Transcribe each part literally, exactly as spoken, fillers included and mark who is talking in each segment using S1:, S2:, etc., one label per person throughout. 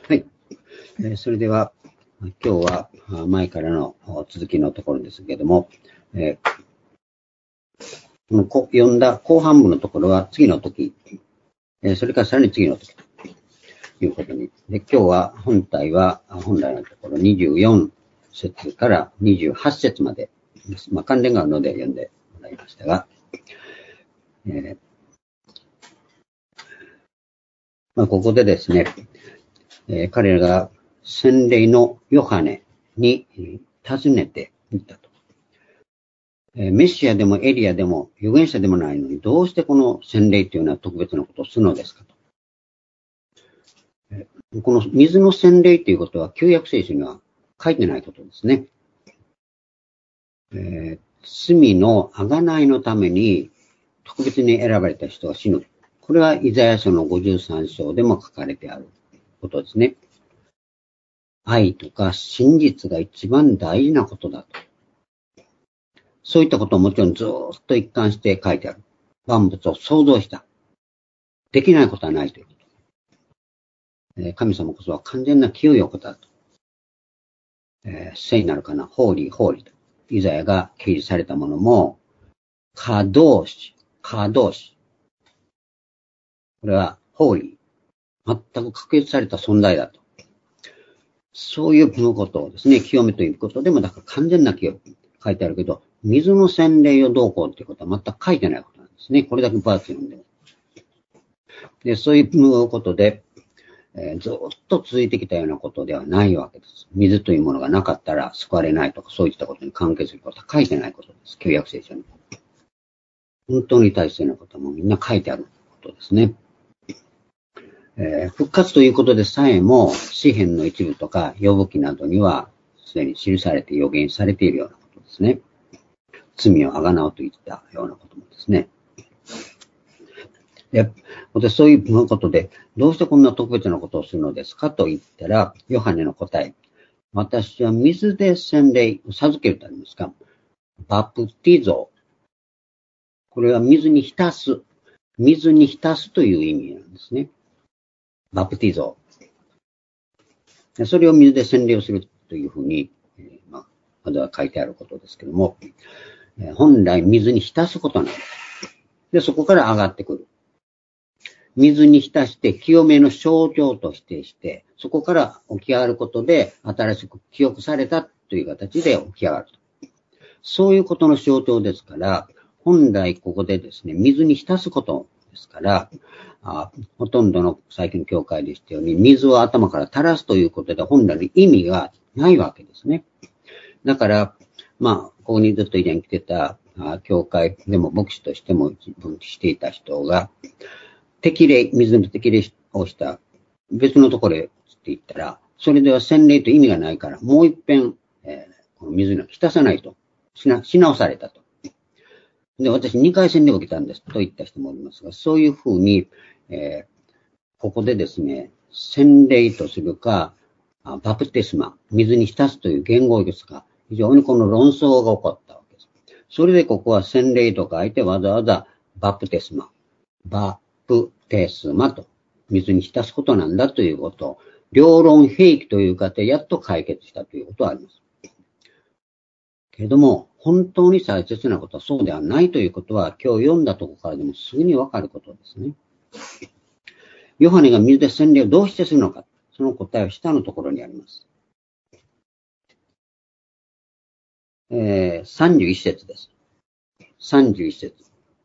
S1: はい。えー、それでは、今日は前からの続きのところですけれども、えー、このこ読んだ後半部のところは次の時、えー、それからさらに次の時ということに。で、今日は本体は、本来のところにじゅうよん節からにじゅうはち節までです。まあ、関連があるので読んでもらいましたが、えーまあ、ここでですね、えー、彼らが洗礼のヨハネに尋ねていったと。えー、メシアでもエリアでも預言者でもないのに、どうしてこの洗礼というのは特別なことをするのですかと。えー、この水の洗礼ということは旧約聖書には書いてないことですね。えー、罪の贖いのために特別に選ばれた人が死ぬ。これはイザヤ書のごじゅうさん章でも書かれてあることですね。愛とか真実が一番大事なことだと。そういったことをもちろんずーっと一貫して書いてある。万物を創造した。できないことはないということ。神様こそは完全な清いお方だと。えー、聖なるかな、ホーリー、ホーリーと。イザヤが掲示されたものも、カドーシ、カドーシ。これは、ホーリー。全く確立された存在だと。そういうことをですね、清めということでも、だから完全な清い。書いてあるけど、水の洗礼をどうこうっていうことは全く書いてないことなんですね。これだけ分厚いので。で、そういうことで、えー、ずっと続いてきたようなことではないわけです。水というものがなかったら救われないとか、そういったことに関係することは書いてないことです。旧約聖書に。本当に大切なことはもうみんな書いてあることですね。えー、復活ということでさえも、詩篇の一部とか、呼ぶ記などには、すでに記されて予言されているようなことですね。罪をあがなうといったようなこともですね。で、私そういうことで、どうしてこんな特別なことをするのですかと言ったら、ヨハネの答え。私は水で洗礼を授けるとありますか。バプティゾ。これは水に浸す。水に浸すという意味なんですね。バプティゾ。それを水で洗礼をするというふうに、えー、まあ、まずは書いてあることですけども、えー、本来水に浸すことなんです。で、そこから上がってくる。水に浸して清めの象徴としてして、そこから起き上がることで新しく記憶されたという形で起き上がると。そういうことの象徴ですから、本来ここでですね、水に浸すことですから、あほとんどの最近の教会でしたように、水を頭から垂らすということで本来の意味がないわけですね。だから、まあ、ここにずっと以前来てた、あ教会でも牧師としても分岐していた人が、適齢、水の適齢をした別のところへって言ったら、それでは洗礼と意味がないから、もう一遍、えー、この水に浸さないとしな、し直されたと。で、私にかい洗礼を受けたんですと言った人もおりますが、そういうふうに、えー、ここでですね、洗礼とするか、バプテスマ、水に浸すという言語ですが、非常にこの論争が起こったわけです。それでここは洗礼と書いてわざわざバプテスマ、バプテスマと水に浸すことなんだということを、両論併記という過程やっと解決したということはあります。けれども、本当に大切なことはそうではないということは、今日読んだところからでもすぐにわかることですね。ヨハネが水で洗礼をどうしてするのか、その答えは下のところにあります。えー、さんじゅういち節です。さんじゅういち節。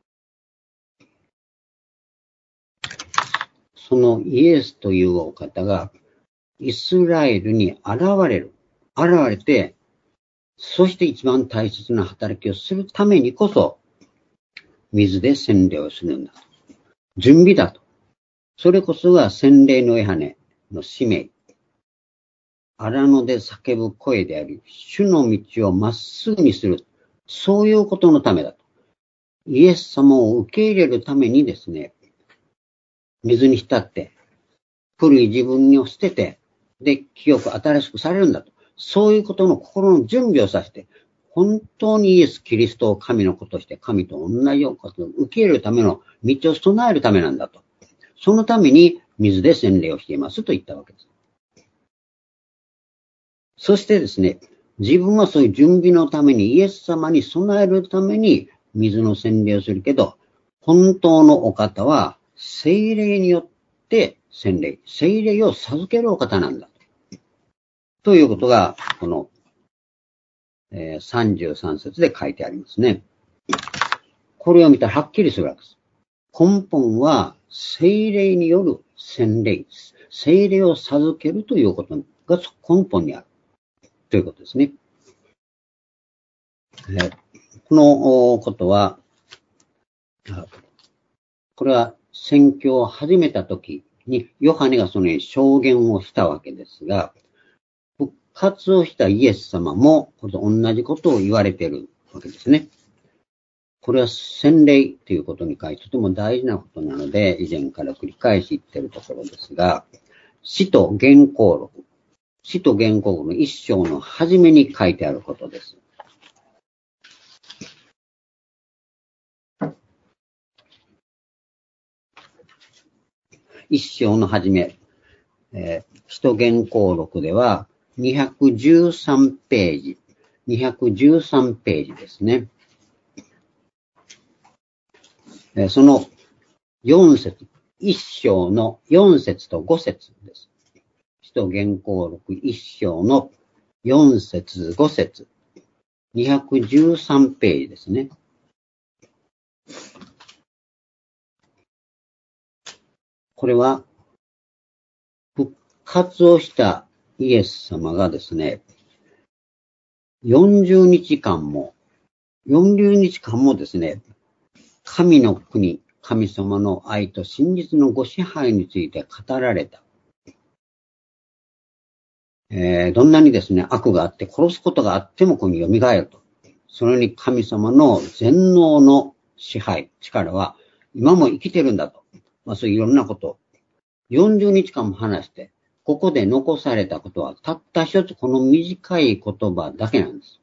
S1: そのイエスというお方がイスラエルに現れる。現れて、そして一番大切な働きをするためにこそ、水で洗礼をするんだと。準備だと。それこそが洗礼のヨハネの使命。荒野で叫ぶ声であり、主の道をまっすぐにする。そういうことのためだと。イエス様を受け入れるためにですね、水に浸って、古い自分を捨てて、で、清く新しくされるんだと。そういうことの心の準備をさせて、本当にイエス・キリストを神の子として神と同じようなことを受け入れるための道を備えるためなんだと。そのために水で洗礼をしていますと言ったわけです。 そしてですね、自分はそういう準備のために、イエス様に備えるために水の洗礼をするけど、本当のお方は聖霊によって洗礼、聖霊を授けるお方なんだ。ということが、この、えー、さんじゅうさん節で書いてありますね。これを見たらはっきりするわけです。根本は聖霊による洗礼です。聖霊を授けるということが根本にある。ということですね。えー、このことは、これは宣教を始めたときに、ヨハネがそのように証言をしたわけですが、復活をしたイエス様も、これと同じことを言われているわけですね。これは洗礼ということに関してとても大事なことなので、以前から繰り返し言っているところですが、使徒言行録、使徒言行録の一章の初めに書いてあることです。一章の初め、えー、使徒言行録ではにひゃくじゅうさんページ、にひゃくじゅうさんページですね。えー、そのよん節、一章のよん節とご節です。使徒言行録一章のよん節、ご節、にひゃくじゅうさんページですね。これは、復活をしたイエス様がですね、よんじゅうにちかんも、よんじゅうにちかんもですね、神の国、神様の愛と真実のご支配について語られた。えー、どんなにですね、悪があって殺すことがあってもここに蘇ると。それに神様の全能の支配、力は今も生きてるんだと。まあそういういろんなことをよんじゅうにちかんも話して、ここで残されたことはたった一つこの短い言葉だけなんです。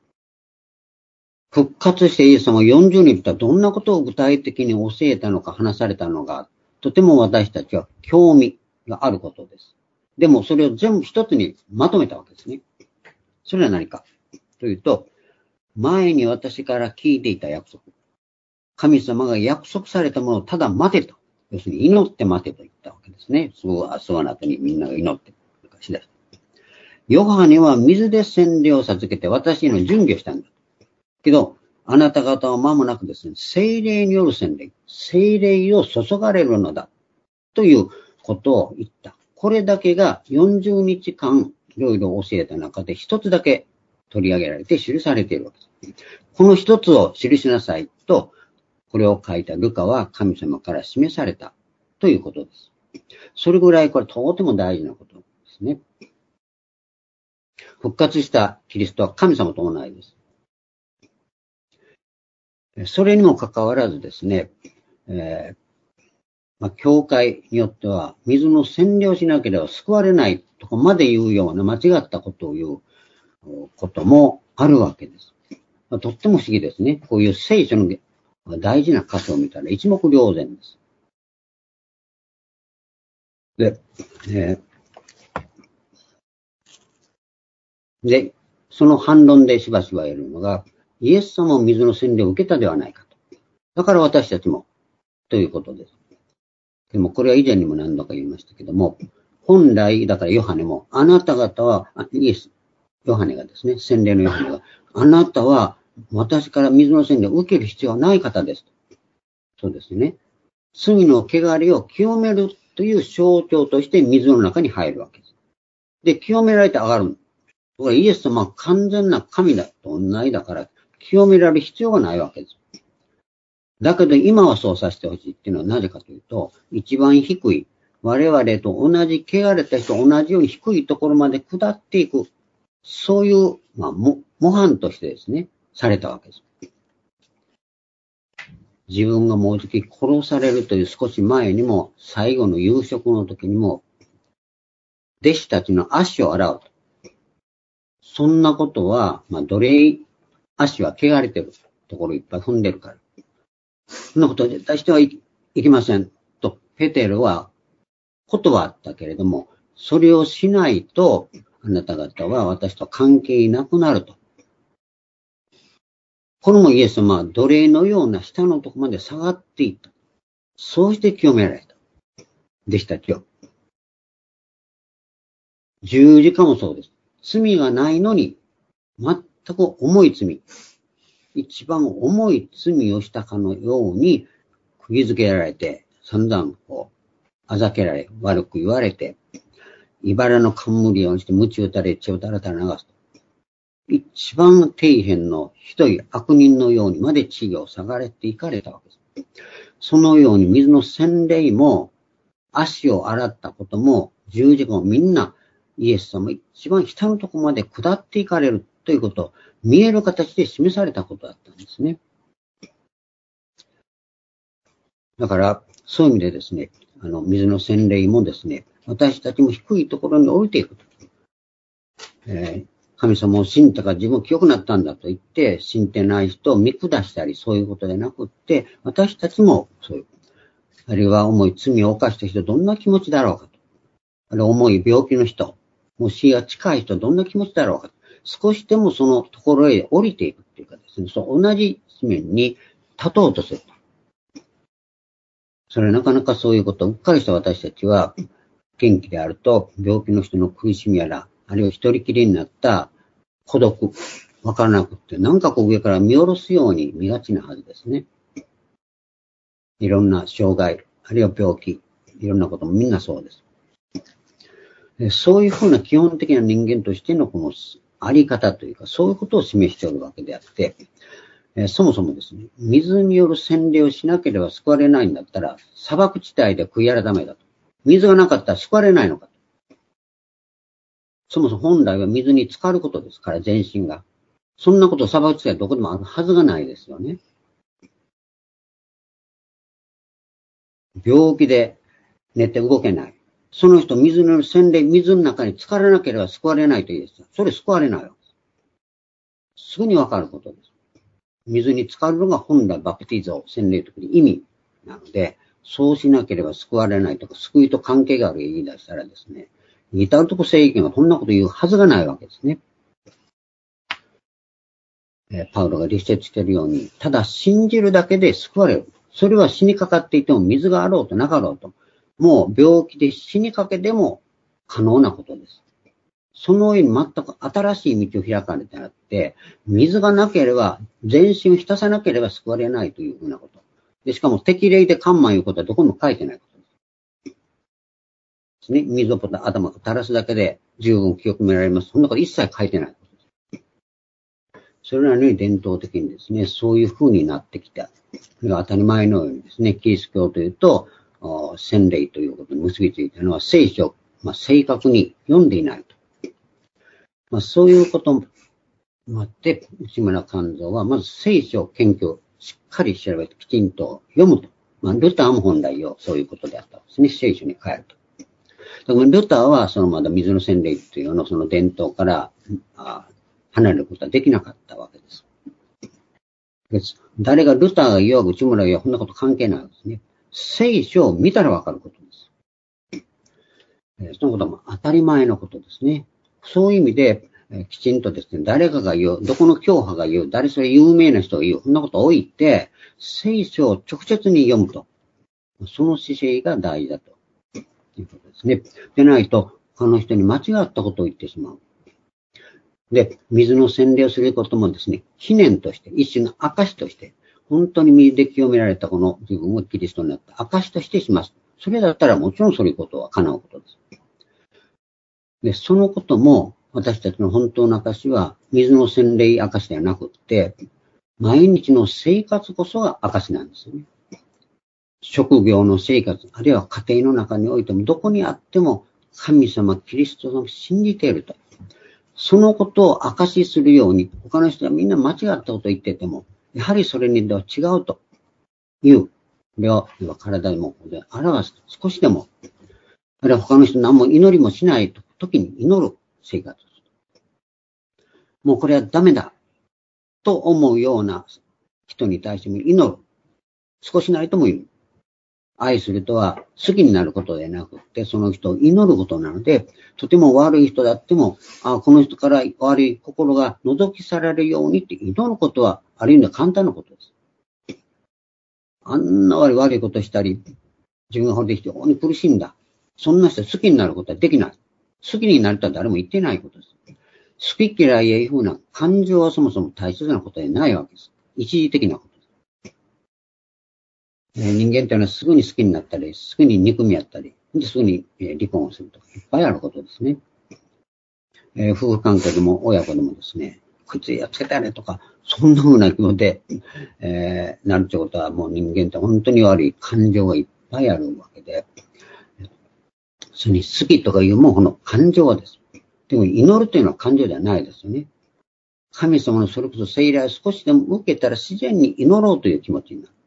S1: 復活してイエス様はよんじゅうにちとはどんなことを具体的に教えたのか話されたのか、とても私たちは興味があることです。でもそれを全部一つにまとめたわけですね。それは何かというと、前に私から聞いていた約束。神様が約束されたものをただ待てと。要するに祈って待てと言ったわけですね。すぐ、その後にみんなが祈ってしだした。ヨハネは水で洗礼を授けて私の準備をしたんだ。けど、あなた方は間もなくですね、聖霊による洗礼、聖霊を注がれるのだ。ということを言った。これだけがよんじゅうにちかんいろいろ教えた中で一つだけ取り上げられて記されているわけです。この一つを記しなさいと、これを書いたルカは神様から示されたということです。それぐらいこれとても大事なことですね。復活したキリストは神様と同じです。それにもかかわらずですね、えーまあ、教会によっては水の洗礼をしなければ救われないとかまで言うような間違ったことを言うこともあるわけです。まあ、とっても不思議ですね。こういう聖書の大事な箇所を見たら一目瞭然です。で、えー、で、その反論でしばしば言えるのが、イエス様も水の洗礼を受けたではないかと。だから私たちも、ということです。でもこれは以前にも何度か言いましたけども、本来、だからヨハネも、あなた方は、イエス、ヨハネがですね、洗礼のヨハネが、あなたは私から水の洗礼を受ける必要はない方です。そうですね。罪の汚れを清めるという象徴として水の中に入るわけです。で、清められて上がる。これイエス様は完全な神だと同じだから、清められる必要がないわけです。だけど今はそうさせてほしいっていうのはなぜかというと、一番低い、我々と同じ汚れた人と同じように低いところまで下っていく。そういう、まあ、模範としてですね、されたわけです。自分がもうじき殺されるという少し前にも、最後の夕食の時にも、弟子たちの足を洗うと。そんなことは、まあ、奴隷、足は汚れてるところいっぱい踏んでるから。そんなことは絶対してはいけません。と、ペテロは断ったけれども、それをしないと、 あなた方は私と関係なくなると。これもイエス様は奴隷のような下のところまで下がっていった。そうして清められた。弟子たちを。十字架もそうです。罪がないのに、全く重い罪。一番重い罪をしたかのように、釘付けられて、散々こう、あざけられ、悪く言われて、茨の冠をして、鞭打たれ、血をたらたら流す。一番底辺のひどい悪人のようにまで地位を下がれていかれたわけです。そのように水の洗礼も、足を洗ったことも、十字架もみんな、イエス様一番下のところまで下っていかれるということを見える形で示されたことだったんですね。だから、そういう意味でですね、あの、水の洗礼もですね、私たちも低いところに降りていくと。えー、神様を信じたから自分清くなったんだと言って、信じてない人を見下したり、そういうことでなくって、私たちもそういう、あるいは重い罪を犯した人、どんな気持ちだろうかと。あるいは重い病気の人、もう死が近い人、どんな気持ちだろうかと。少しでもそのところへ降りていくっていうかですね、そう同じ地面に立とうとする。それはなかなかそういうことをうっかりした私たちは、元気であると、病気の人の苦しみやら、あるいは一人きりになった孤独、わからなくって、なんかこう上から見下ろすように見がちなはずですね。いろんな障害、あるいは病気、いろんなこともみんなそうです。そういうふうな基本的な人間としてのこのあり方というか、そういうことを示しておるわけであって、そもそもですね、水による洗礼をしなければ救われないんだったら、砂漠地帯で悔い改めだと。水がなかったら救われないのかと。そもそも本来は水に浸かることですから、全身が。そんなこと砂漠地帯どこでもあるはずがないですよね。病気で寝て動けない。その人、水の洗礼、水の中に浸からなければ救われないと言うんです。それ救われないわけです。すぐにわかることです。水に浸かるのが本来バプティゾ、洗礼という意味なので、そうしなければ救われないとか、救いと関係がある言い出したらですね、至るとこ正義がこんなこと言うはずがないわけですね。パウロが立説しているように、ただ信じるだけで救われる。それは死にかかっていても水があろうとなかろうと。もう病気で死にかけても可能なことです。その上に全く新しい道を開かれてあって、水がなければ、全身を浸さなければ救われないというふうなこと。で、しかも適齢でカンマンいうことはどこにも書いてないことです。ね、水を頭から垂らすだけで十分清くめられます。そんなこと一切書いてないことです。それなのに伝統的にですね、そういうふうになってきた。当たり前のようにですね、キリスト教というと、洗礼ということに結びついているのは聖書を、まあ、正確に読んでいないと。まあ、そういうこともあって、内村勘三は、まず聖書を研究、しっかり調べてきちんと読むと。まあ、ルターも本来をそういうことであったんですね。聖書に変えると。だからルターは、そのまだ水の洗礼というのその伝統から離れることはできなかったわけです。です。誰がルターが言おう、内村が言おう、こんなこと関係ないわけですね。聖書を見たらわかることです。そのことも当たり前のことですね。そういう意味で、きちんとですね、誰かが言う、どこの教派が言う、誰それ有名な人が言う、そんなことを置いて、聖書を直接に読むと。その姿勢が大事だということですね。でないと、他の人に間違ったことを言ってしまう。で、水の洗礼をすることもですね、記念として、一種の証として、本当に水で清められたこの自分をキリストになった証としてします。それだったらもちろんそういうことは叶うことです。で、そのことも、私たちの本当の証は、水の洗礼証ではなくって、毎日の生活こそが証なんですよね。職業の生活、あるいは家庭の中においても、どこにあっても、神様、キリストを信じていると。そのことを証しするように、他の人はみんな間違ったことを言ってても、やはりそれにでは違うという、これは体でも表す。少しでも、あるいは他の人何も祈りもしない時に祈る生活。もうこれはダメだと思うような人に対しても祈る。少しなりとも言う。 愛するとは好きになることでなくて、その人を祈ることなので、とても悪い人だっても、あこの人から悪い心が覗き去られるようにって祈ることは、ある意味で簡単なことです。あんな悪い悪いことしたり、自分がほんで非常に苦しんだ。そんな人好きになることはできない。好きになるとは誰も言ってないことです。好き嫌いやいうふうな感情はそもそも大切なことでないわけです。一時的なことです。えー、人間というのはすぐに好きになったり、すぐに憎み合ったり、ですぐに、えー、離婚をするとか、いっぱいあることですね。えー、夫婦関係でも親子でもですね、こいつやっつけたやれとか、そんな風な気持ちで、えー、なるということはもう人間って本当に悪い感情がいっぱいあるわけで、それに好きとかいうもうこの感情はです。でも祈るというのは感情ではないですよね。神様のそれこそ聖霊を少しでも受けたら自然に祈ろうという気持ちになる。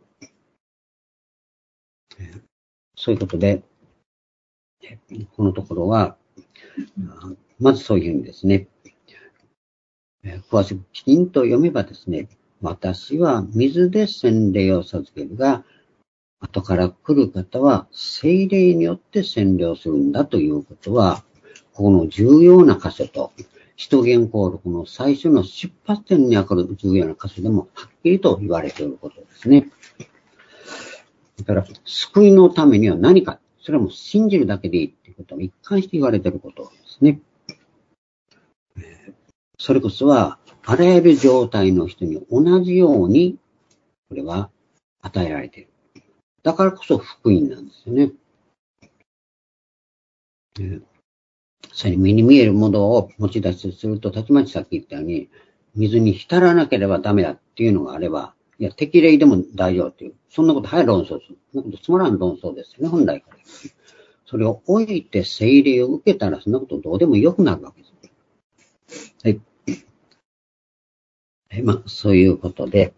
S1: そういうことで、このところは、まずそういうふうにですね、詳しくきちんと読めばですね、私は水で洗礼を授けるが、後から来る方は聖霊によって洗礼をするんだということは、この重要な箇所と、使徒言行録の最初の出発点にあたる重要な箇所でもはっきりと言われていることですね。だから、救いのためには何か、それはもう信じるだけでいいということを一貫して言われていることですね。それこそは、あらゆる状態の人に同じように、これは与えられている。だからこそ福音なんですよね。それに目に見えるものを持ち出しすると、たちまちさっき言ったように、水に浸らなければダメだっていうのがあれば、いや、適齢でも大丈夫っていう。そんなこと、はい、論争する。そんなことつまらん論争ですよね、本来から。それを置いて聖霊を受けたら、そんなことどうでもよくなるわけです。はい。はい、まあ、そういうことで。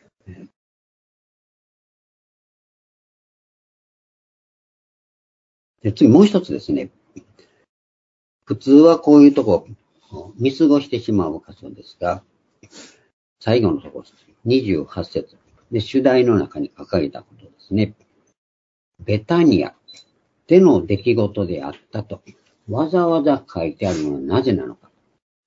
S1: で、次もう一つですね。普通はこういうとこ、見過ごしてしまう箇所ですが、最後のところです。にじゅうはち節。で、主題の中に書かれたことですね。ベタニアでの出来事であったと、わざわざ書いてあるのはなぜなのか。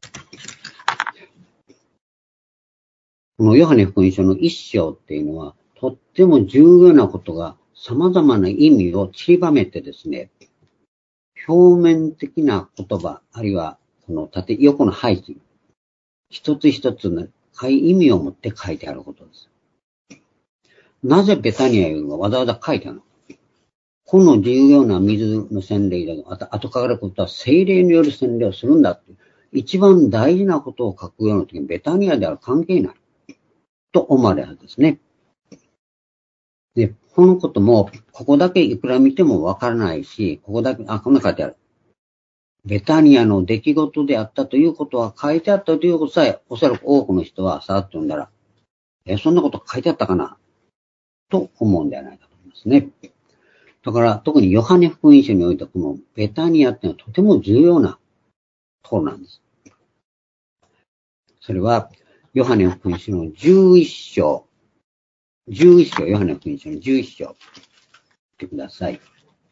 S1: このヨハネ福音書の一章っていうのは、とっても重要なことが様々な意味を散りばめてですね、表面的な言葉、あるいはこの縦、横の配置、一つ一つの意味を持って書いてあることです。なぜベタニアいうのがわざわざ書いてあるのか。この重要な水の洗礼だと、後から来ることは聖霊による洗礼をするんだっていう、一番大事なことを書くような時にベタニアでは関係ない。と思われるはずですね。で、このことも、ここだけいくら見てもわからないし、ここだけ、あ、こんな書いてある。ベタニアの出来事であったということは書いてあったということさえ、おそらく多くの人はさーっと読んだら、え、そんなこと書いてあったかなと思うんではないかと思いますね。だから、特にヨハネ福音書においてこのベタニアっていうのはとても重要なところなんです。それは、ヨハネ福音書のじゅういっ章、じゅういっ章、ヨハネ福音書のじゅういっ章、見てください。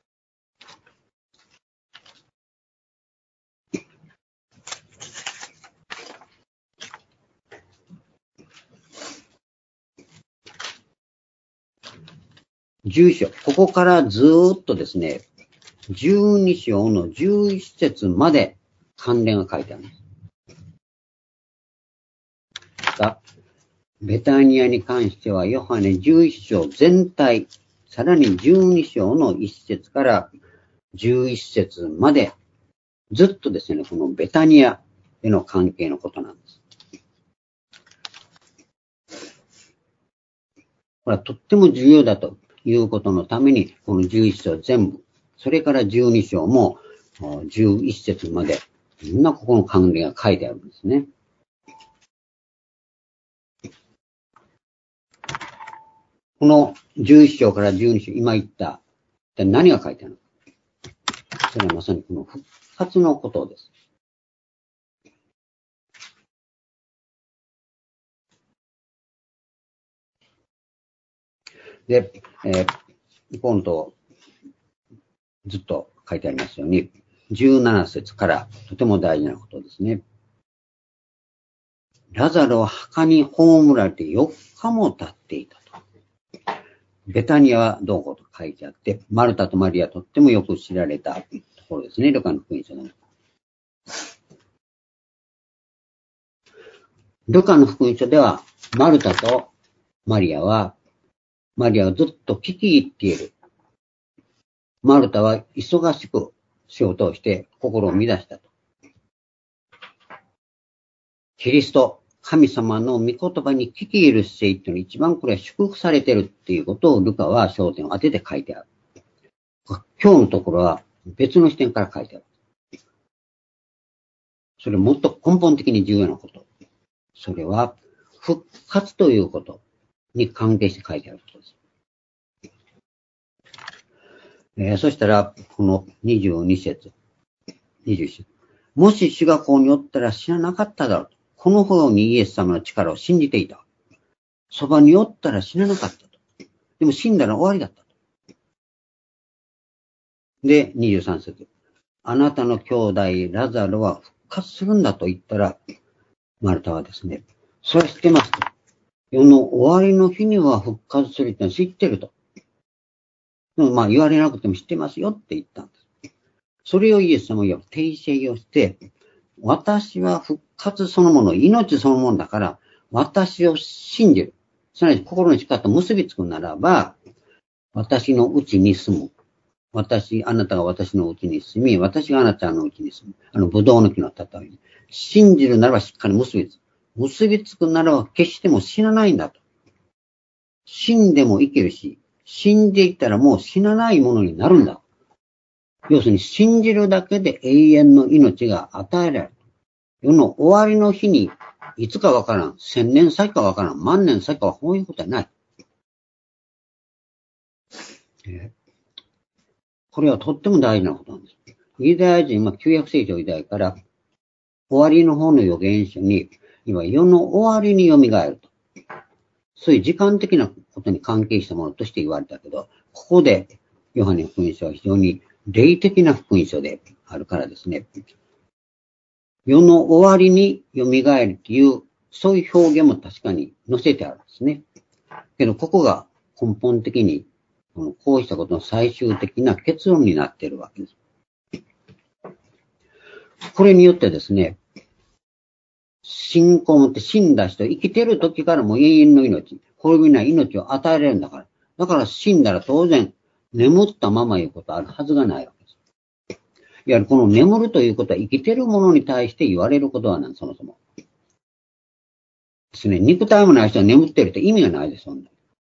S1: じゅういっ章、ここからずーっとですね、じゅうに章のじゅういち節まで関連が書いてあるんです。が、ベタニアに関しては、ヨハネじゅういっ章全体、さらにじゅうに章のいち節からじゅういち節まで、ずっとですね、このベタニアでの関係のことなんです。これはとっても重要だということのために、このじゅういち章全部、それからじゅうに章もじゅういち節まで、みんなここの関連が書いてあるんですね。このじゅういち章からじゅうに章、今言った、何が書いてあるのか。それはまさにこの復活のことです。で、えー、 コンとずっと書いてありますように、じゅうなな節からとても大事なことですね。ラザロは墓に葬られてよっかも経っていたと。ベタニアはどうこと書いてあって、マルタとマリアとってもよく知られたところですね、ルカの福音書でも。ルカの福音書では、マルタとマリアは、マリアはずっと聞き入っている。マルタは忙しく仕事をして心を乱したと。キリスト、神様の御言葉に聞き入る姿勢っていうのは一番これは祝福されているっていうことをルカは焦点を当てて書いてある。今日のところは別の視点から書いてある。それもっと根本的に重要なこと。それは復活ということに関係して書いてあることです。えー、そしたら、このにじゅうに節、にじゅういち節。もし主がここにおったら知らなかっただろうと。このほどにイエス様の力を信じていた。そばにおったら死ななかったと。でも死んだら終わりだったと。で、にじゅうさん節。あなたの兄弟ラザロは復活するんだと言ったら、マルタはですね、それは知ってますと。世の終わりの日には復活するってのは知ってると。でもまあ言われなくても知ってますよって言ったんです。それをイエス様は訂正をして、私は復活そのもの、命そのものだから、私を信じる。すなわち心の力と結びつくならば、私のうちに住む。私、あなたが私のうちに住み、私があなたのうちに住む。あの、ブドウの木の例えに。信じるならばしっかり結びつく。結びつくならば決しても死なないんだと。死んでも生きるし、死んでいったらもう死なないものになるんだ。要するに信じるだけで永遠の命が与えられる。世の終わりの日にいつかわからん。千年先かわからん。万年先かはこういうことはない。これはとっても大事なことなんです。ユダヤ人は旧約聖書時代から終わりの方の預言書に、今世の終わりに蘇ると。そういう時間的なことに関係したものとして言われたけど、ここでヨハネの福音書は非常に霊的な福音書であるからですね。世の終わりに蘇るという、そういう表現も確かに載せてあるんですね。けど、ここが根本的に、こうしたことの最終的な結論になっているわけです。これによってですね、信仰を持って死んだ人、生きてる時からもう永遠の命、滅びない命を与えられるんだから。だから死んだら当然、眠ったままいうことあるはずがないわけです。いわゆるこの眠るということは生きてるものに対して言われることはなん、そもそも。ですね、肉体もない人は眠ってるって意味がないです、そんな。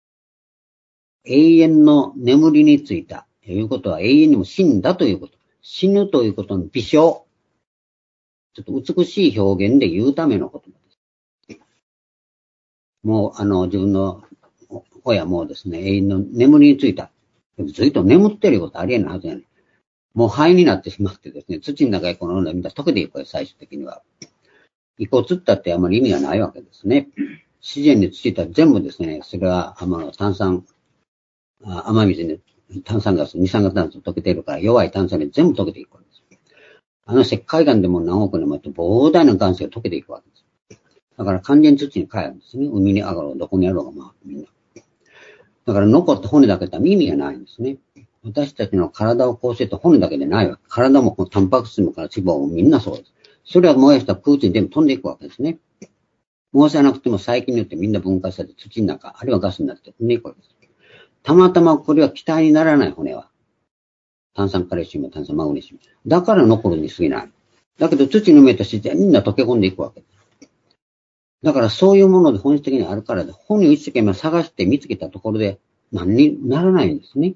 S1: 永遠の眠りについたということは永遠にも死んだということ。死ぬということの微笑。ちょっと美しい表現で言うためのことです。もう、あの、自分の親もですね、永遠の眠りについた。ずっと眠ってることありえないはずやねん。もう灰になってしまってですね、土の中へこのみんな溶けていくから、最終的には。遺骨ったってあまり意味がないわけですね。自然についたら全部ですね、それは、あの、炭酸、雨水に炭酸ガス、二酸化炭素溶けているから、弱い炭酸で全部溶けていくわけです。あの石灰岩でも何億年もやって膨大な岩石が溶けていくわけです。だから完全に土に帰るんですね。海に上がろう、どこにあろうが、まあ、みんな。だから残った骨だけって意味がないんですね。私たちの体を構成と骨だけでないわけ。体もこのタンパク質もから脂肪もみんなそうです。それは燃やした空気に全部飛んでいくわけですね。燃やさなくても細菌によってみんな分解されて土の中、あるいはガスになって飛んでいくわけです。たまたまこれは気体にならない骨は。炭酸カルシウム、炭酸マグネシウム。だから残るに過ぎない。だけど土に埋めた自然にみんな溶け込んでいくわけです。だからそういうもので本質的にあるからで、本を一生懸命探して見つけたところで何にならないんですね。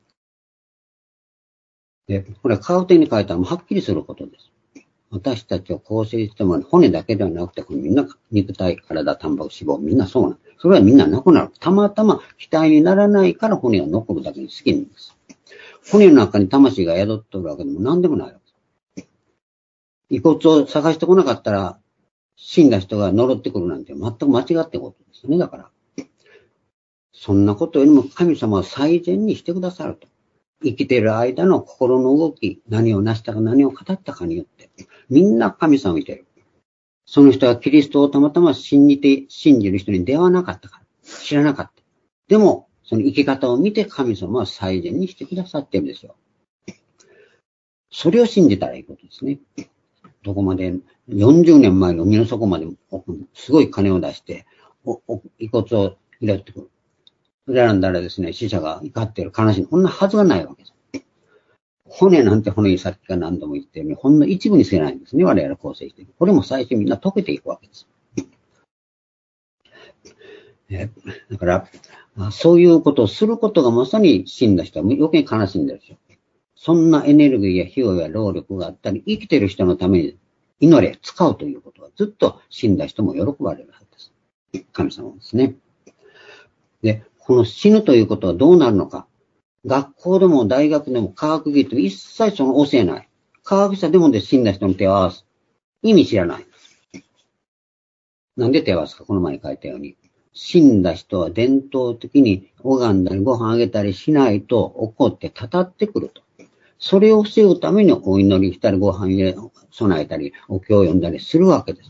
S1: で、これはカウテンに書いたらもうはっきりすることです。私たちを構成しても骨だけではなくて、これみんな肉体、体、タンパク、脂肪、みんなそうなんです。それはみんななくなる。たまたま気体にならないから骨が残るだけに好きなんです。骨の中に魂が宿っておるわけでも何でもないわけです。遺骨を探してこなかったら、死んだ人が呪ってくるなんて全く間違ってることですね。だから。 そんなことよりも神様は最善にしてくださると。生きている間の心の動き、何を成したか何を語ったかによって、みんな神様を見ている。その人はキリストをたまたま信じて、信じる人に出会わなかったから。知らなかった。でも、その生き方を見て神様は最善にしてくださっているんですよ。それを信じたらいいことですね。どこまで、よんじゅうねんまえの海の底まですごい金を出して、おお遺骨を入れてくる。選んだらですね、死者が怒っている悲しい。こんなはずがないわけです。骨なんて骨にさっきから何度も言っているように、ほんの一部に過ぎないんですね。我々構成している。これも最初みんな溶けていくわけです。えだから、そういうことをすることがまさに死んだ人は余計に悲しんでるんですよ。そんなエネルギーや費用や労力があったり、生きている人のために祈れ、使うということはずっと死んだ人も喜ばれるはずです。神様ですね。で、この死ぬということはどうなるのか。学校でも大学でも科学技術でも一切その教えない。科学者でもで死んだ人の手を合わす。意味知らない。なんで手を合わすか、この前に書いたように。死んだ人は伝統的に拝んだりご飯あげたりしないと怒ってたたってくると。それを防ぐためにお祈りしたりご飯入れ、備えたりお経を読んだりするわけです。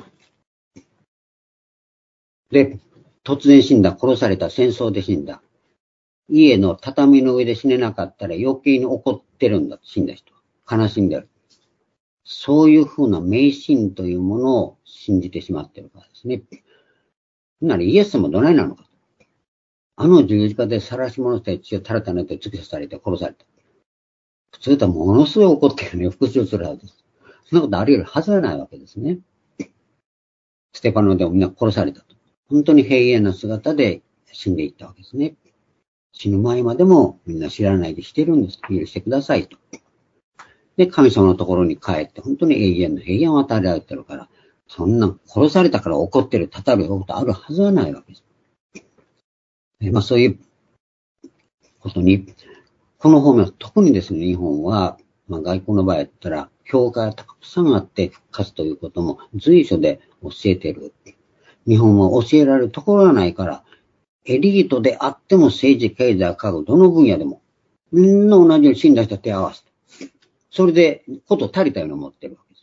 S1: で、突然死んだ、殺された、戦争で死んだ。家の畳の上で死ねなかったら余計に怒ってるんだ、死んだ人は。悲しんでる。そういうふうな迷信というものを信じてしまっているからですね。ならイエス様どないなのか。あの十字架で晒し者して血を垂れたので突き刺されて殺された。普通とはものすごい怒ってるね、復讐するはずです。そんなことあり得るはずがないわけですね。ステパノでもみんな殺されたと。本当に平安な姿で死んでいったわけですね。死ぬ前までもみんな知らないでしてるんです。許してくださいと。で、神様のところに帰って本当に永遠の平安を与えられてるから、そんな殺されたから怒ってる、たたることあるはずはないわけです。でまあそういうことに、この方面は特にですね、日本は、まあ、外交の場合やったら、教会がたくさんあって復活ということも随所で教えている。日本は教えられるところがないから、エリートであっても政治、経済、科学、どの分野でも、みんな同じように死んだ人手を合わせて。それで、こと足りたように思ってるわけです。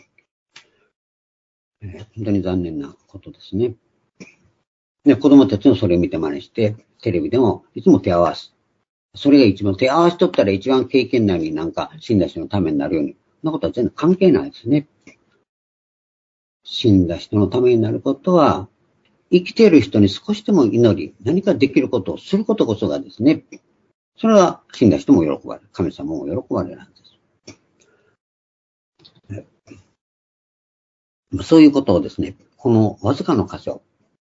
S1: えー、本当に残念なことですね。で、子供たちもそれを見て真似して、テレビでもいつも手を合わす。それが一番、手合わしとったら一番経験なりになんか死んだ人のためになるように。そんなことは全然関係ないですね。死んだ人のためになることは、生きている人に少しでも祈り、何かできることをすることこそがですね、それは死んだ人も喜ばれる。神様も喜ばれるはずです。そういうことをですね、このわずかの箇所。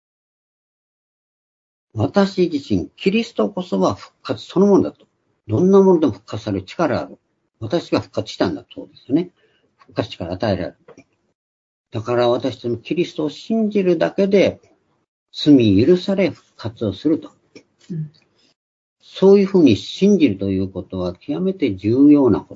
S1: 私自身、キリストこそは復活そのものだと。どんなものでも復活される力がある。私が復活したんだそうですよね。復活力与えられる。だから私たちもキリストを信じるだけで罪許され復活をすると。うん、そういうふうに信じるということは極めて重要なこと。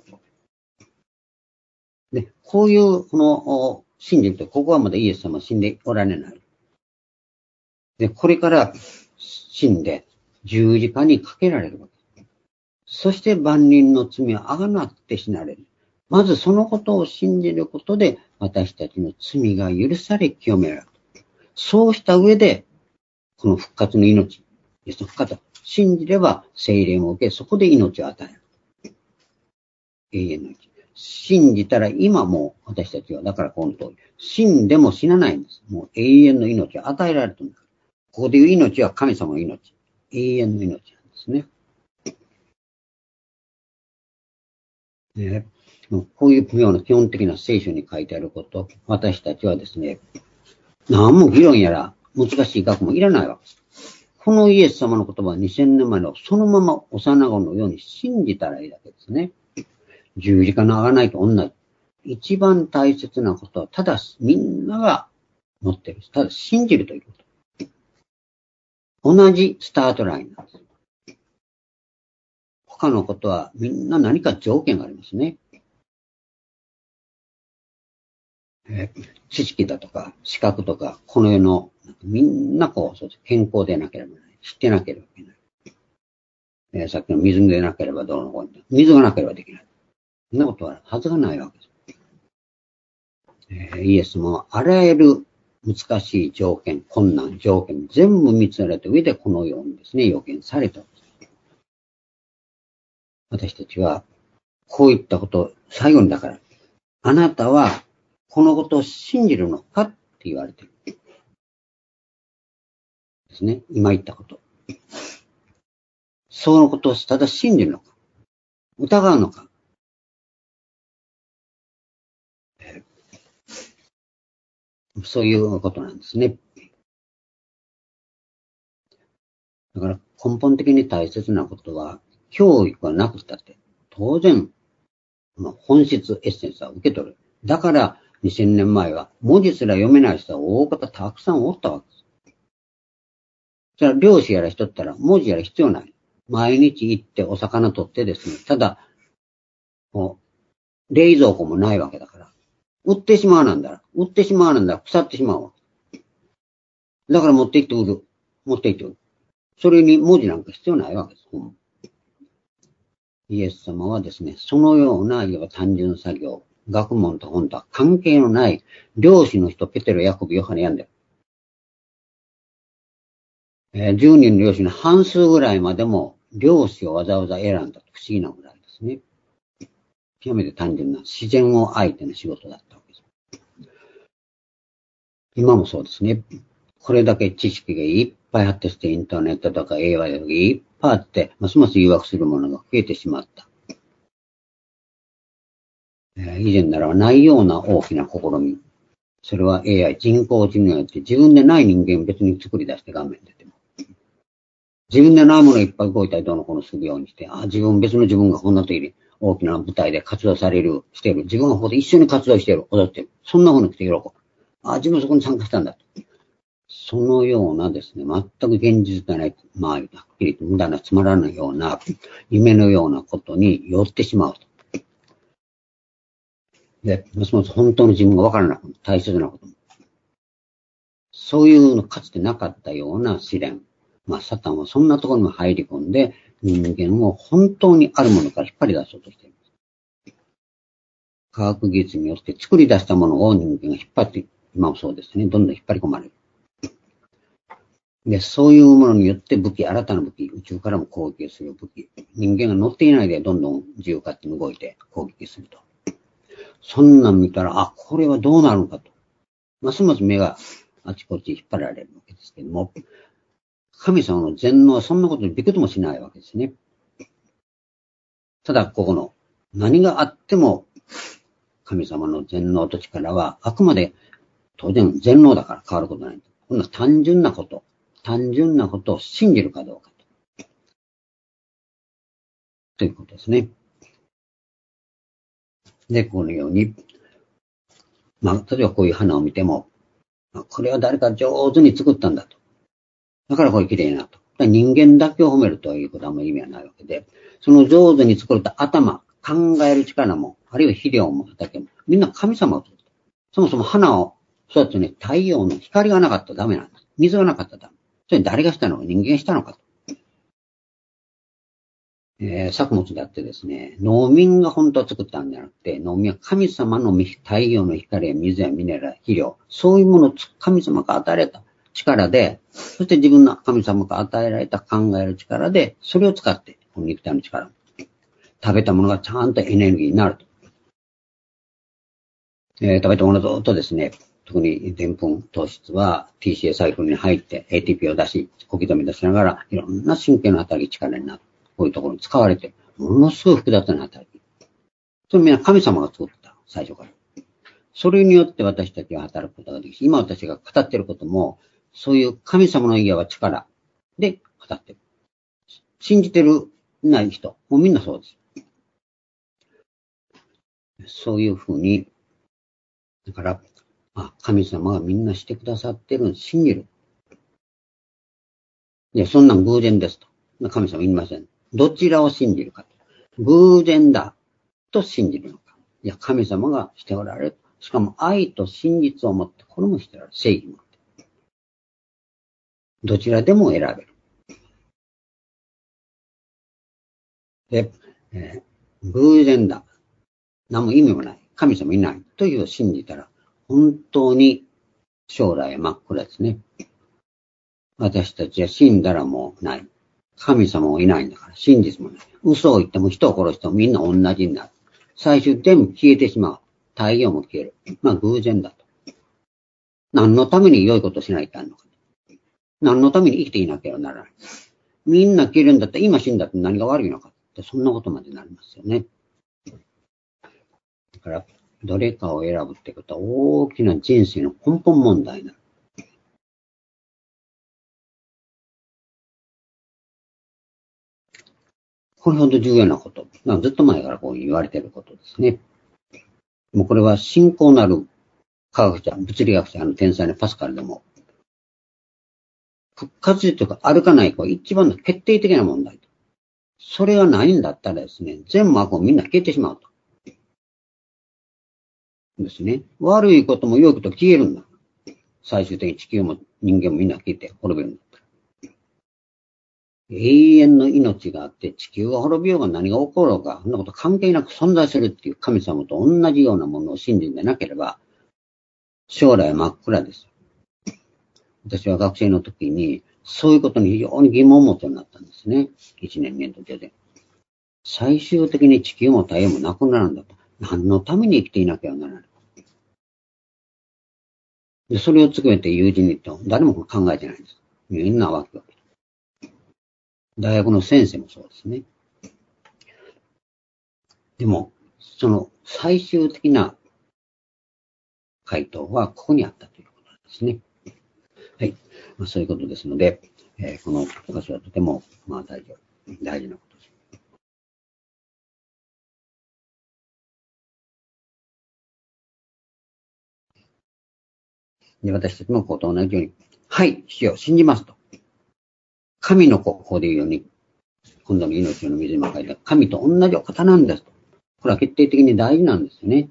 S1: で、こういうこの信じると、ここはまだイエス様は死んでおられない。で、これから死んで十字架にかけられるわけ。そして万人の罪はあがなって死なれる。まずそのことを信じることで私たちの罪が許され清められる。そうした上で、この復活の命、復活を信じれば聖霊を受け、そこで命を与える。永遠の命。信じたら今もう私たちは、だからこの通り、死んでも死なないんです。もう永遠の命を与えられると。ここでいう命は神様の命。永遠の命なんですね。ね、こういうような基本的な聖書に書いてあること、私たちはですね、何も議論やら難しい学もいらないわけです。このイエス様の言葉はにせんねんまえのそのまま幼子のように信じたらいいだけですね。十字架の贖いと同じ。一番大切なことは、ただみんなが持っている。ただ信じるということ。同じスタートラインなんです。他のことはみんな何か条件がありますね。えー、知識だとか資格とかこの世のみんなこう健康でなければならない。 知ってなければいけない。えー、さっきの水でなければどうのこうの。水がなければできない。そんなことははずがないわけです。えー、イエスもあらゆる難しい条件、困難、条件、全部見つめられた上でこのようにですね、予言されたんです。私たちは、こういったことを最後にだから、あなたはこのことを信じるのかって言われてる。ですね。今言ったこと。そのことをただ信じるのか、疑うのか。そういうことなんですね。だから根本的に大切なことは、教育がなくたって、当然、本質、エッセンスは受け取る。だから、にせんねんまえは、文字すら読めない人は大方たくさんおったわけです。それは漁師やらしとったら、文字やら必要ない。毎日行ってお魚取ってですね、ただ、もう冷蔵庫もないわけだから、売ってしまうなんだら、売ってしまうなんだら腐ってしまうわ。だから持って行って売る。持って行って売る。それに文字なんか必要ないわけです。イエス様はですね、そのような、いわば単純作業、学問と本とは関係のない、漁師の人、ペテロ、ヤコブ、ヨハネ、ヤンデル。えー、じゅうにんの漁師の半数ぐらいまでも、漁師をわざわざ選んだ。不思議なぐらいですね。極めて単純な自然を相手の仕事だったわけです。今もそうですね。これだけ知識がいっぱい発達して、インターネットとか エーアイ とかいっぱいあって、ますます誘惑するものが増えてしまった。えー、以前ならばないような大きな試み。それは エーアイ、人工知能によって自分でない人間を別に作り出して画面出ても。自分でないものをいっぱい動いたりどうのこうのするようにして、あ、自分、別の自分がこんな時に大きな舞台で活動される、している。自分がここで一緒に活動している、踊っている。そんな風に来て喜ぶ。あ、自分そこに参加したんだ。そのようなですね、全く現実でない、まあ、はっきりと無駄なつまらないような、夢のようなことに寄ってしまうと。で、ますます本当の自分がわからなくなる。大切なこと。そういうのかつてなかったような試練。まあ、サタンはそんなところにも入り込んで、人間を本当にあるものから引っ張り出そうとしています。科学技術によって作り出したものを人間が引っ張って、今もそうですね、どんどん引っ張り込まれる。で、そういうものによって武器、新たな武器、宇宙からも攻撃する武器。人間が乗っていないでどんどん自由勝手に動いて攻撃すると。そんなん見たら、あ、これはどうなるのかと。ますます目があちこち引っ張られるわけですけども、神様の全能はそんなことにびくともしないわけですね。ただ、ここの何があっても神様の全能と力はあくまで当然全能だから変わることない。こんな単純なこと、単純なことを信じるかどうかと。ということですね。で、このように、まあ、例えばこういう花を見ても、これは誰か上手に作ったんだと。だからこれ綺麗なと。人間だけを褒めるということはあんまり意味はないわけで、その上手に作った頭、考える力も、あるいは肥料も畑も、みんな神様を作った。そもそも花を育ててね、太陽の光がなかったらダメなんです。水がなかったらダメ。それ誰がしたのか、人間がしたのかと。えー、作物であってですね、農民が本当は作ったんじゃなくて、農民は神様の太陽の光や水やミネラル、肥料、そういうものを神様が与えられた力で、そして自分の神様が与えられた考える力で、それを使って、この肉体の力、食べたものがちゃんとエネルギーになると。えー、食べたものずっとですね、特にでんぷん糖質は ティーシーエー サイクルに入って エーティーピー を出し、小刻み出しながら、いろんな神経の働き力になる。こういうところに使われて、ものすごい複雑な働き。それみんな神様が作った、最初から。それによって私たちは働くことができる。今私が語っていることも、そういう神様のいわば力で語っている。信じてるない人、もうみんなそうです。そういうふうに、だから、あ、神様がみんなしてくださってるのを信じる。いや、そんなん偶然ですと。神様言いません。どちらを信じるか。偶然だと信じるのか。いや、神様がしておられる。しかも愛と真実を持って、これもしておられる。正義を持って。どちらでも選べる。 で、えー、偶然だ。何も意味もない。神様いないというを信じたら、本当に将来は真っ暗ですね。私たちは死んだらもうない。神様もいないんだから、真実もない。嘘を言っても人を殺してもみんな同じになる。最終全部消えてしまう。太陽も消える。まあ偶然だと。何のために良いことをしないとあるのか。何のために生きていなければならない。みんな消えるんだったら今死んだって何が悪いのかって、そんなことまでなりますよね。だから、どれかを選ぶってことは大きな人生の根本問題になる。これほど重要なこと。ずっと前からこう言われていることですね。もうこれは信仰なる科学者、物理学者の天才のパスカルでも、復活というかあるかないかは一番の決定的な問題。それがないんだったらですね、全部悪もみんな消えてしまうと。ですね。悪いことも良いこと消えるんだ。最終的に地球も人間もみんな消えて滅びるんだ。永遠の命があって地球が滅びようが何が起ころうが、そんなこと関係なく存在するっていう神様と同じようなものを信じてなければ、将来は真っ暗です。私は学生の時に、そういうことに非常に疑問を持つようになったんですね。一年、年途中で。最終的に地球も太陽もなくなるんだと。何のために生きていなきゃならない。で、それをつくめて友人に言っても、誰も考えてないんです。みんなわけわけ。大学の先生もそうですね。でも、その最終的な回答はここにあったということですね。はい。まあ、そういうことですので、えー、この箇所はとても、まあ、大事、大事なことです。で、私たちもこうと同じように、はい、主よ、信じますと。神の子、ここで言うように、今度の命の水に書いた神と同じお方なんですと。これは決定的に大事なんですよね。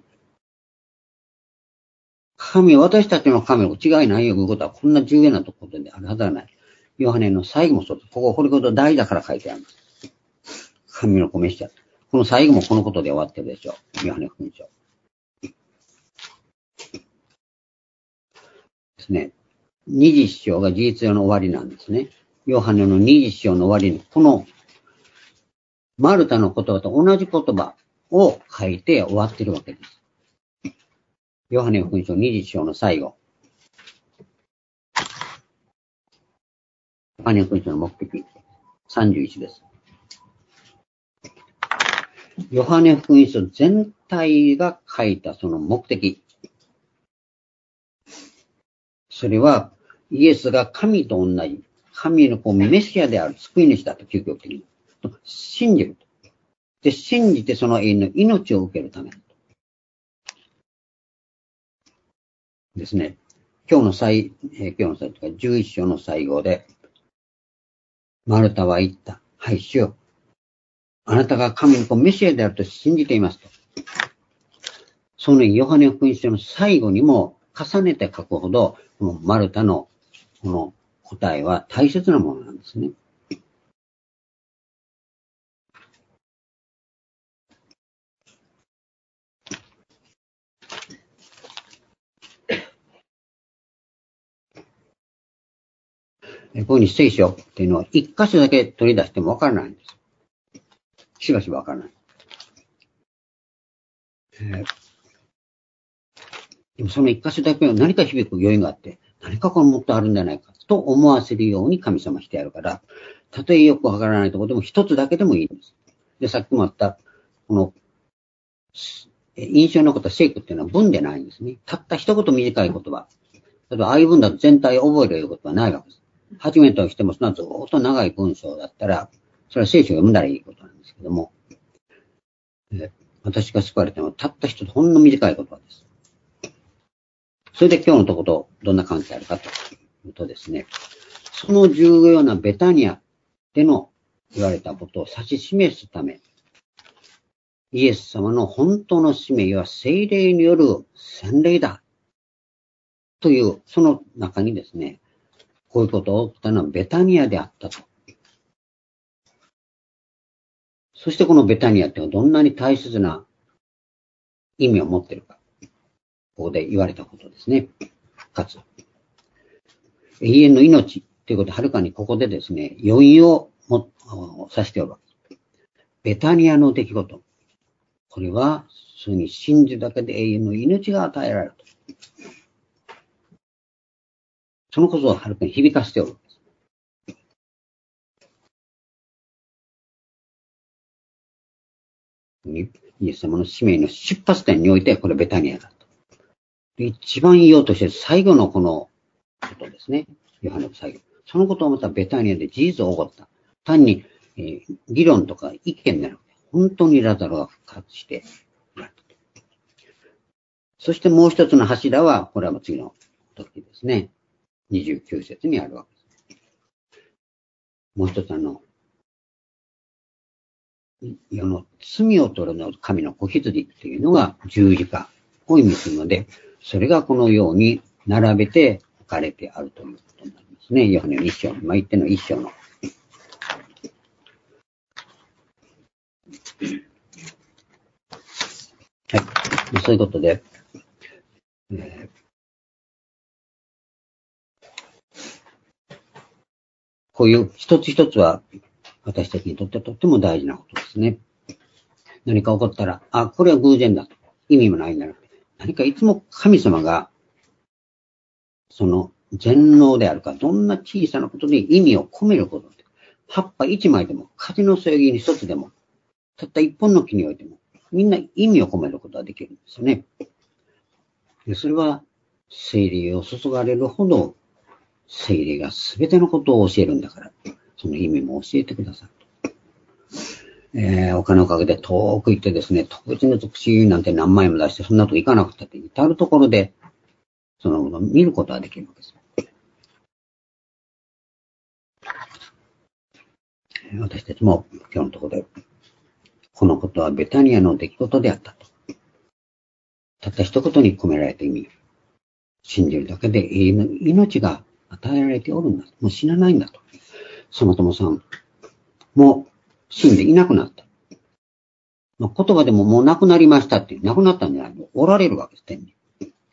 S1: 神、私たちの神の違いないよということはこんな重要なところであるはずはない。ヨハネの最後もそうです。こここれほど大事だから書いてあります。神の子メシア。この最後もこのことで終わってるでしょう。ヨハネ福音書。ですね。二十章が事実上の終わりなんですね。ヨハネの二十章の終わりに、このマルタの言葉と同じ言葉を書いて終わってるわけです。ヨハネ福音書二十章の最後。ヨハネ福音書の目的。さんじゅういちです。ヨハネ福音書全体が書いたその目的。それは、イエスが神と同じ、神の子メシアである救い主だと究極的に。信じる。で、信じてその永遠の命を受けるためですね。今日の最、えー、今日の最というかじゅういっ章の最後で、マルタは言った。はい、主よ。あなたが神の子メシアであると信じていますと。そのヨハネ福音書の最後にも重ねて書くほど、このマルタのこの答えは大切なものなんですね。こういうふうに聖書っていうのは一箇所だけ取り出してもわからないんです。しばしばわからない。えー、でもその一箇所だけは何か響く要因があって、何かこれもっとあるんじゃないかと思わせるように神様してやるから、たとえよくわからないところでも一つだけでもいいんです。で、さっきもあった、この、印象に残った聖句っていうのは文でないんですね。たった一言短い言葉。例えば、ああいう文だと全体を覚えるようなことはないわけです。初めとしても、そのずっと長い文章だったら、それは聖書を読んだらいいことなんですけども、私が救われたのはたった一つほんの短い言葉です。それで今日のところとどんな関係あるかというとですね、その重要なベタニアでの言われたことを指し示すため、イエス様の本当の使命は聖霊による洗礼だという、その中にですね、こういうことを起きたのはベタニアであったと。 そしてこのベタニアっていうのはどんなに大切な意味を持っているか。ここで言われたことですね。かつ、永遠の命ということで、はるかにここでですね、余韻をも指しておるわけです。ベタニアの出来事。これは、普通に信じるだけで永遠の命が与えられると。そのことをはるかに響かせておるわけです。イエス様の使命の出発点において、これベタニアだと。一番言おうとしている最後のこのことですね。ヨハネの最後。そのことをまたベタニアで事実を起こった。単に、えー、議論とか意見になる。本当にラザロが復活している。そしてもう一つの柱は、これは次の時ですね。にじゅうきゅう節にあるわけです。もう一つあの、世の罪を取るの神の子羊っていうのが十字架を意味するので、それがこのように並べて置かれてあるということになりますね。ヨハネの一章の、今言っての一章の。はい。そういうことで、えー、こういう一つ一つは私たちにとってとっても大事なことですね。何か起こったら、あ、これは偶然だと。意味もないんだな。何かいつも神様が、その全能であるか、どんな小さなことで意味を込めることで、葉っぱ一枚でも、風のそよぎに一つでも、たった一本の木においても、みんな意味を込めることができるんですよね。でそれは、聖霊を注がれるほど、聖霊がすべてのことを教えるんだから、その意味も教えてください。えー、お金のおかげで遠く行ってですね、特別な特集なんて何枚も出して、そんなとこ行かなくたって、至るところで、そのものを見ることができるわけです。私たちも今日のところで、このことはベタニアの出来事であったと。たった一言に込められた意味。信じるだけで永遠の命が与えられておるんだ。もう死なないんだと。その友さんも死んでいなくなった。言葉でももう亡くなりましたって亡くなったんじゃないの。おられるわけです、天に。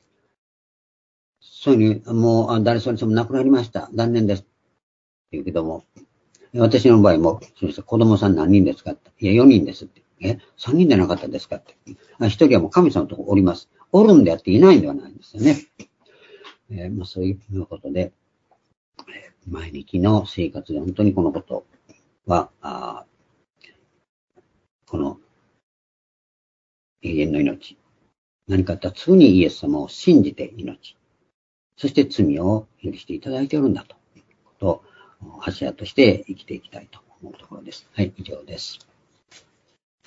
S1: そういうふうに、もう誰それでも亡くなりました。残念です。って言うけども、私の場合も、そうです子供さん何人ですかって。いや、よにんですって。え、さんにんでなかったですかって。ひとりはもう神様のところおります。おるんであっていないんではないんですよね。えーまあ、そういうことで、毎日の生活で本当にこのことは、あこの永遠の命。何かあったらすぐにイエス様を信じて命。そして罪を許していただいているんだということを柱として生きていきたいと思うところです。はい、以上です。